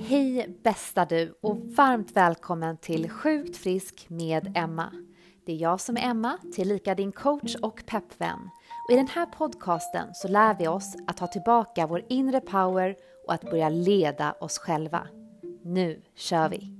Hej bästa du och varmt välkommen till Sjukt frisk med Emma. Det är jag som är Emma, tillika din coach och peppvän. Och i den här podcasten så lär vi oss att ta tillbaka vår inre power och att börja leda oss själva. Nu kör vi!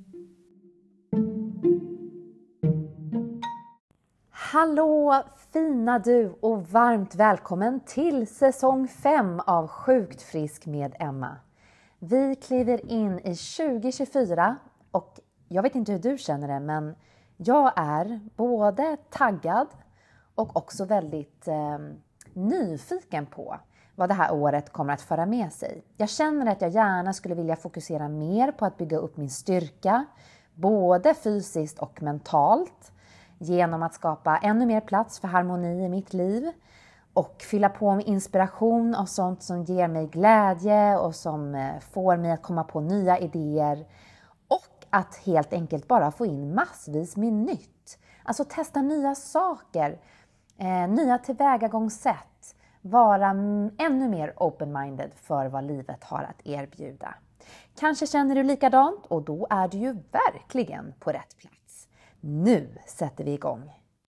Hallå fina du och varmt välkommen till säsong 5 av Sjukt frisk med Emma. Vi kliver in i 2024 och jag vet inte hur du känner det, men jag är både taggad och också väldigt nyfiken på vad det här året kommer att föra med sig. Jag känner att jag gärna skulle vilja fokusera mer på att bygga upp min styrka, både fysiskt och mentalt, genom att skapa ännu mer plats för harmoni i mitt liv. Och fylla på med inspiration och sånt som ger mig glädje och som får mig att komma på nya idéer. Och att helt enkelt bara få in massvis med nytt. Alltså testa nya saker, nya tillvägagångssätt. Vara ännu mer open-minded för vad livet har att erbjuda. Kanske känner du likadant och då är du ju verkligen på rätt plats. Nu sätter vi igång!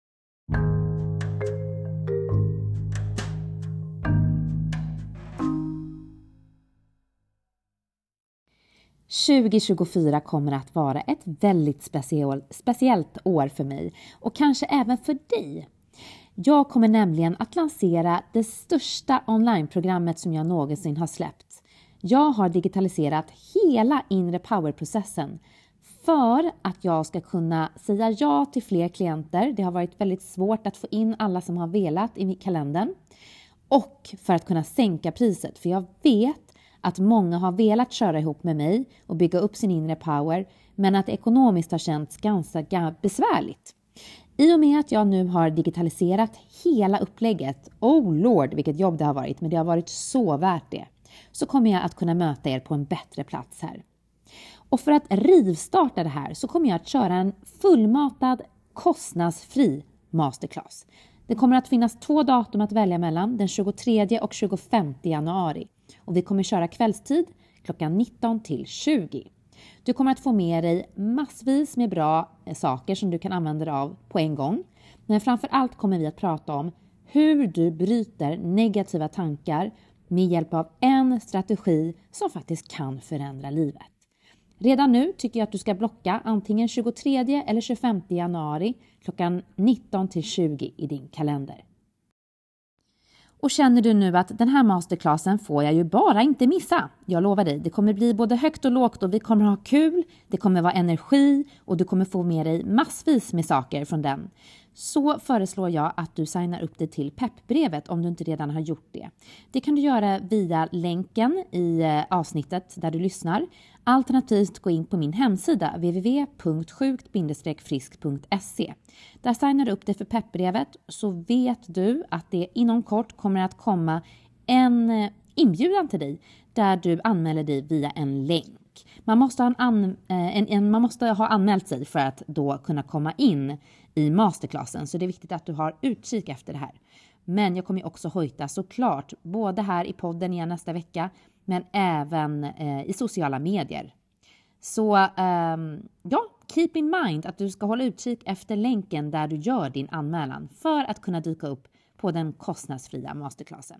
–2024 kommer att vara ett väldigt speciellt år för mig och kanske även för dig. Jag kommer nämligen att lansera det största onlineprogrammet som jag någonsin har släppt. Jag har digitaliserat hela inre powerprocessen för att jag ska kunna säga ja till fler klienter. Det har varit väldigt svårt att få in alla som har velat i kalendern. Och för att kunna sänka priset, för jag vet att många har velat köra ihop med mig och bygga upp sin inre power, men att det ekonomiskt har känts ganska besvärligt. I och med att jag nu har digitaliserat hela upplägget, oh lord vilket jobb det har varit, men det har varit så värt det, så kommer jag att kunna möta er på en bättre plats här. Och för att rivstarta det här så kommer jag att köra en fullmatad, kostnadsfri masterclass. Det kommer att finnas 2 datum att välja mellan, den 23 och 25 januari. Och vi kommer köra kvällstid klockan 19 till 20. Du kommer att få med dig massvis med bra saker som du kan använda dig av på en gång. Men framför allt kommer vi att prata om hur du bryter negativa tankar med hjälp av en strategi som faktiskt kan förändra livet. Redan nu tycker jag att du ska blocka antingen 23 eller 25 januari klockan 19 till 20 i din kalender. Och känner du nu att den här masterclassen får jag ju bara inte missa. Jag lovar dig, det kommer bli både högt och lågt och vi kommer ha kul. Det kommer vara energi och du kommer få med dig massvis med saker från den. Så föreslår jag att du signar upp dig till peppbrevet om du inte redan har gjort det. Det kan du göra via länken i avsnittet där du lyssnar. Alternativt gå in på min hemsida www.sjukt-frisk.se. Där signar du upp dig för peppbrevet så vet du att det inom kort kommer att komma en inbjudan till dig där du anmäler dig via en länk. Man måste ha anmält sig för att då kunna komma in i masterclassen. Så det är viktigt att du har utkik efter det här. Men jag kommer också hojta såklart både här i podden igen nästa vecka men även i sociala medier. Så keep in mind att du ska hålla utkik efter länken där du gör din anmälan för att kunna dyka upp på den kostnadsfria masterclassen.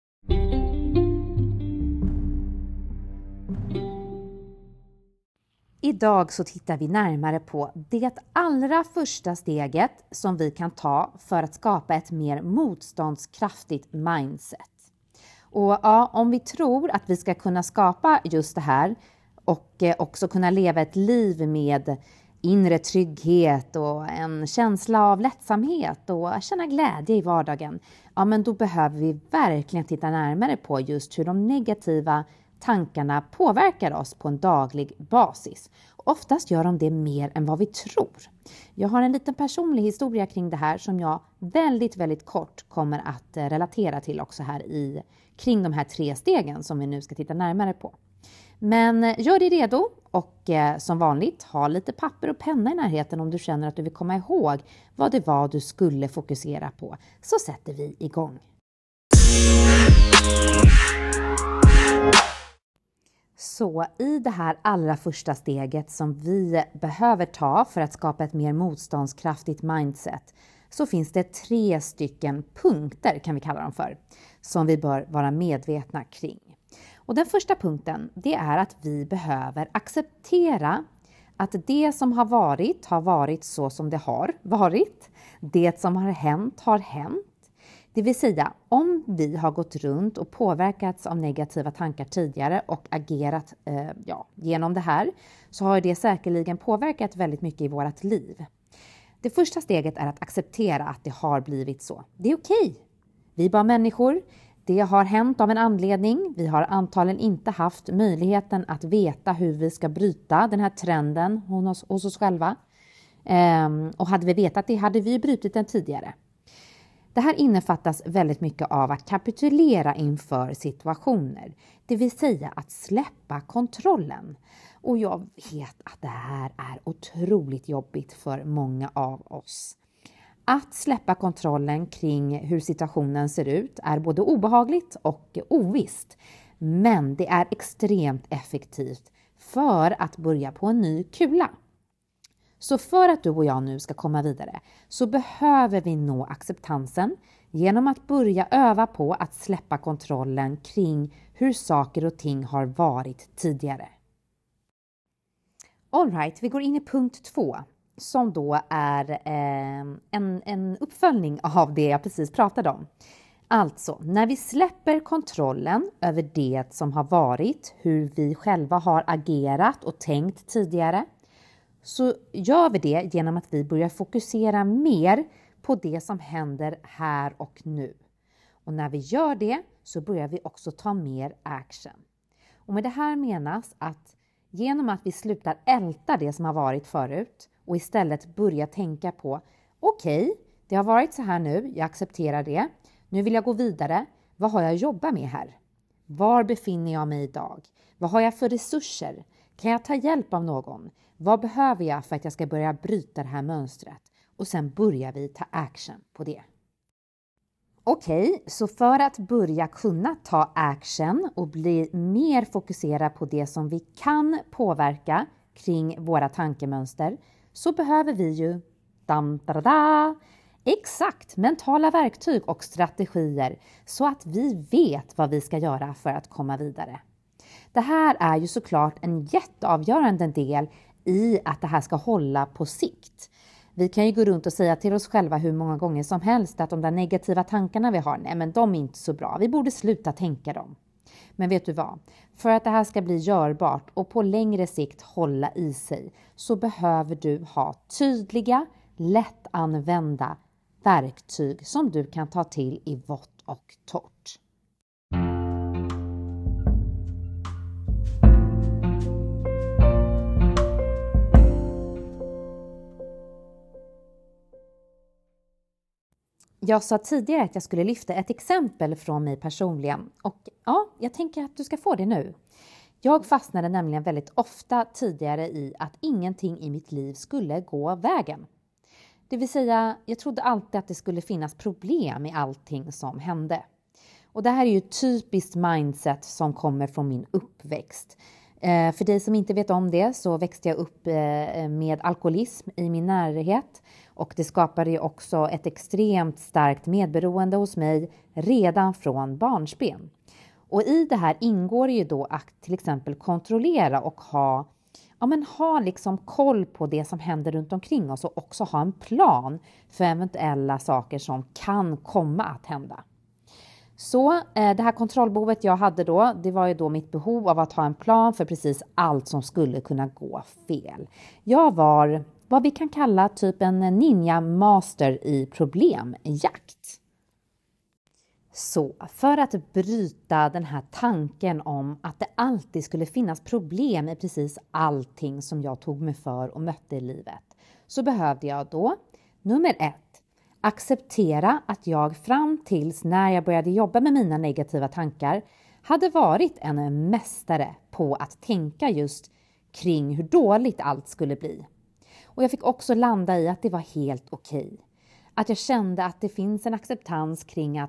Idag så tittar vi närmare på det allra första steget som vi kan ta för att skapa ett mer motståndskraftigt mindset. Och ja, om vi tror att vi ska kunna skapa just det här och också kunna leva ett liv med inre trygghet och en känsla av lättsamhet och känna glädje i vardagen, ja men då behöver vi verkligen titta närmare på just hur de negativa tankarna påverkar oss på en daglig basis. Oftast gör de det mer än vad vi tror. Jag har en liten personlig historia kring det här som jag väldigt, väldigt kort kommer att relatera till också här kring de här 3 stegen som vi nu ska titta närmare på. Men gör dig redo och som vanligt ha lite papper och penna i närheten om du känner att du vill komma ihåg vad det var du skulle fokusera på. Så sätter vi igång. Så i det här allra första steget som vi behöver ta för att skapa ett mer motståndskraftigt mindset, så finns det 3 stycken punkter, kan vi kalla dem för, som vi bör vara medvetna kring. Och den första punkten, det är att vi behöver acceptera att det som har varit så som det har varit. Det som har hänt har hänt. Det vill säga, om vi har gått runt och påverkats av negativa tankar tidigare och agerat genom det här, så har det säkerligen påverkat väldigt mycket i vårt liv. Det första steget är att acceptera att det har blivit så. Det är okej. Vi är bara människor. Det har hänt av en anledning. Vi har antagligen inte haft möjligheten att veta hur vi ska bryta den här trenden hos oss själva. Och hade vi vetat det hade vi brutit den tidigare. Det här innefattas väldigt mycket av att kapitulera inför situationer. Det vill säga att släppa kontrollen. Och jag vet att det här är otroligt jobbigt för många av oss. Att släppa kontrollen kring hur situationen ser ut är både obehagligt och ovisst. Men det är extremt effektivt för att börja på en ny kula. Så för att du och jag nu ska komma vidare så behöver vi nå acceptansen genom att börja öva på att släppa kontrollen kring hur saker och ting har varit tidigare. All right, vi går in i punkt 2 som då är en uppföljning av det jag precis pratade om. Alltså, när vi släpper kontrollen över det som har varit, hur vi själva har agerat och tänkt tidigare, så gör vi det genom att vi börjar fokusera mer på det som händer här och nu. Och när vi gör det så börjar vi också ta mer action. Och med det här menas att genom att vi slutar älta det som har varit förut och istället börjar tänka på okej, det har varit så här nu, jag accepterar det. Nu vill jag gå vidare. Vad har jag att jobba med här? Var befinner jag mig idag? Vad har jag för resurser? Kan jag ta hjälp av någon? Vad behöver jag för att jag ska börja bryta det här mönstret? Och sen börjar vi ta action på det. Okej, så för att börja kunna ta action och bli mer fokuserad på det som vi kan påverka kring våra tankemönster, så behöver vi ju exakt mentala verktyg och strategier så att vi vet vad vi ska göra för att komma vidare. Det här är ju såklart en jätteavgörande del i att det här ska hålla på sikt. Vi kan ju gå runt och säga till oss själva hur många gånger som helst att de där negativa tankarna vi har, nej men de är inte så bra. Vi borde sluta tänka dem. Men vet du vad? För att det här ska bli görbart och på längre sikt hålla i sig så behöver du ha tydliga, lättanvända verktyg som du kan ta till i vått och torrt. Jag sa tidigare att jag skulle lyfta ett exempel från mig personligen och ja, jag tänker att du ska få det nu. Jag fastnade nämligen väldigt ofta tidigare i att ingenting i mitt liv skulle gå vägen. Det vill säga, jag trodde alltid att det skulle finnas problem i allting som hände. Och det här är ju ett typiskt mindset som kommer från min uppväxt. För dig som inte vet om det så växte jag upp med alkoholism i min närhet. Och det skapade ju också ett extremt starkt medberoende hos mig redan från barnsben. Och i det här ingår ju då att till exempel kontrollera och ha liksom koll på det som händer runt omkring oss och också ha en plan för eventuella saker som kan komma att hända. Så det här kontrollbehovet jag hade då, det var ju då mitt behov av att ha en plan för precis allt som skulle kunna gå fel. Jag var vad vi kan kalla typ en ninja master i problemjakt. Så för att bryta den här tanken om att det alltid skulle finnas problem i precis allting som jag tog mig för och mötte i livet, så behövde jag då, nummer 1, acceptera att jag fram tills när jag började jobba med mina negativa tankar hade varit en mästare på att tänka just kring hur dåligt allt skulle bli. Och jag fick också landa i att det var helt okej. Att jag kände att det finns en acceptans kring att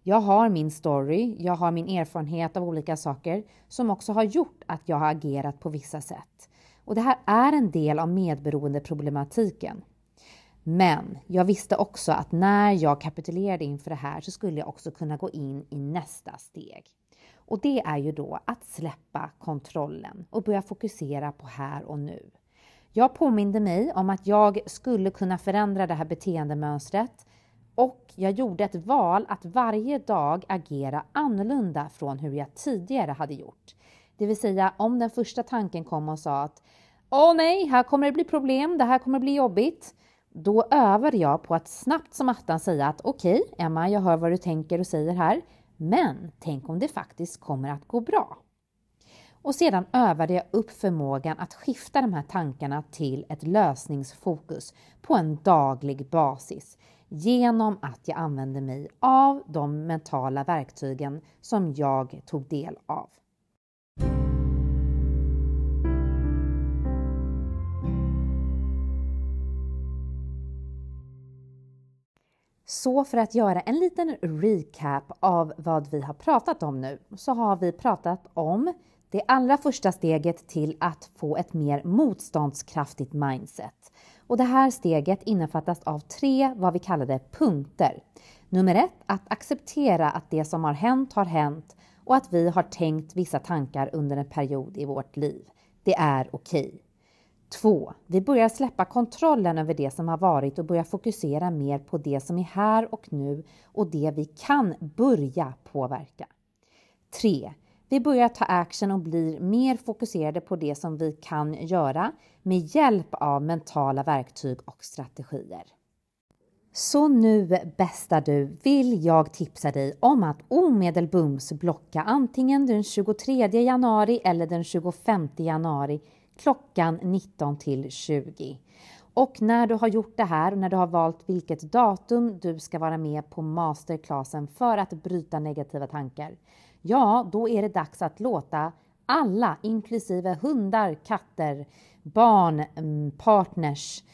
Jag har min story, jag har min erfarenhet av olika saker som också har gjort att jag har agerat på vissa sätt. Och det här är en del av medberoendeproblematiken. Men jag visste också att när jag kapitulerade inför det här så skulle jag också kunna gå in i nästa steg. Och det är ju då att släppa kontrollen och börja fokusera på här och nu. Jag påminde mig om att jag skulle kunna förändra det här beteendemönstret och jag gjorde ett val att varje dag agera annorlunda från hur jag tidigare hade gjort. Det vill säga om den första tanken kom och sa att åh nej, här kommer det bli problem, det här kommer bli jobbigt. Då övar jag på att snabbt som attan säga att okej, Emma, jag hör vad du tänker och säger här. Men tänk om det faktiskt kommer att gå bra. Och sedan övade jag upp förmågan att skifta de här tankarna till ett lösningsfokus på en daglig basis. Genom att jag använde mig av de mentala verktygen som jag tog del av. Så för att göra en liten recap av vad vi har pratat om nu, så har vi pratat om det allra första steget till att få ett mer motståndskraftigt mindset. Och det här steget innefattas av 3 vad vi kallade punkter. Nummer 1, att acceptera att det som har hänt och att vi har tänkt vissa tankar under en period i vårt liv. Det är okej. 2. Vi börjar släppa kontrollen över det som har varit och börjar fokusera mer på det som är här och nu och det vi kan börja påverka. 3. Vi börjar ta action och blir mer fokuserade på det som vi kan göra med hjälp av mentala verktyg och strategier. Så nu, bästa du, vill jag tipsa dig om att omedelbums blocka antingen den 23 januari eller den 25 januari klockan 19 till 20. Och när du har gjort det här och när du har valt vilket datum du ska vara med på masterclassen för att bryta negativa tankar, ja, då är det dags att låta alla, inklusive hundar, katter, barn, partners,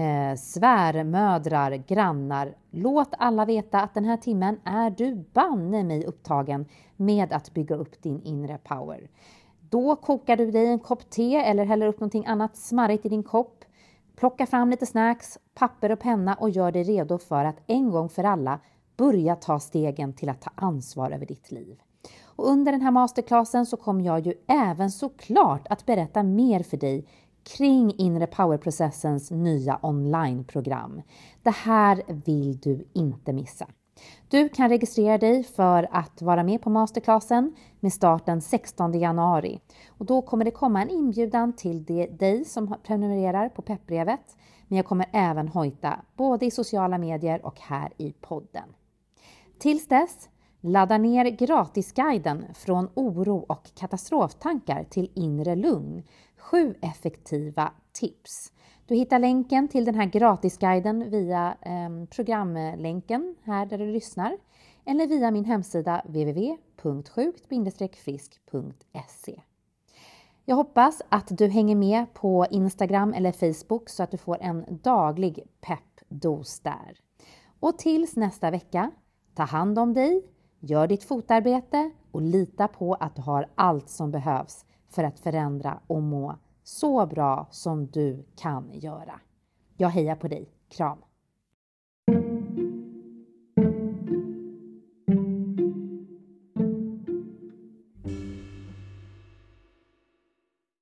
svärmödrar, grannar. Låt alla veta att den här timmen är du banne mig upptagen med att bygga upp din inre power. Då kokar du dig en kopp te eller häller upp någonting annat smarrigt i din kopp. Plocka fram lite snacks, papper och penna och gör dig redo för att en gång för alla börja ta stegen till att ta ansvar över ditt liv. Och under den här masterclassen så kommer jag ju även såklart att berätta mer för dig kring inre powerprocessens nya onlineprogram. Det här vill du inte missa. Du kan registrera dig för att vara med på masterclassen med start den 16 januari. Och då kommer det komma en inbjudan till dig som prenumererar på peppbrevet. Men jag kommer även hojta både i sociala medier och här i podden. Tills dess, ladda ner gratisguiden från oro och katastroftankar till inre lugn. 7 effektiva tips. Du hittar länken till den här gratisguiden via programlänken här där du lyssnar. Eller via min hemsida www.sjukt-frisk.se. Jag hoppas att du hänger med på Instagram eller Facebook så att du får en daglig peppdos där. Och tills nästa vecka, ta hand om dig, gör ditt fotarbete och lita på att du har allt som behövs för att förändra och må så bra som du kan göra. Jag hejar på dig. Kram!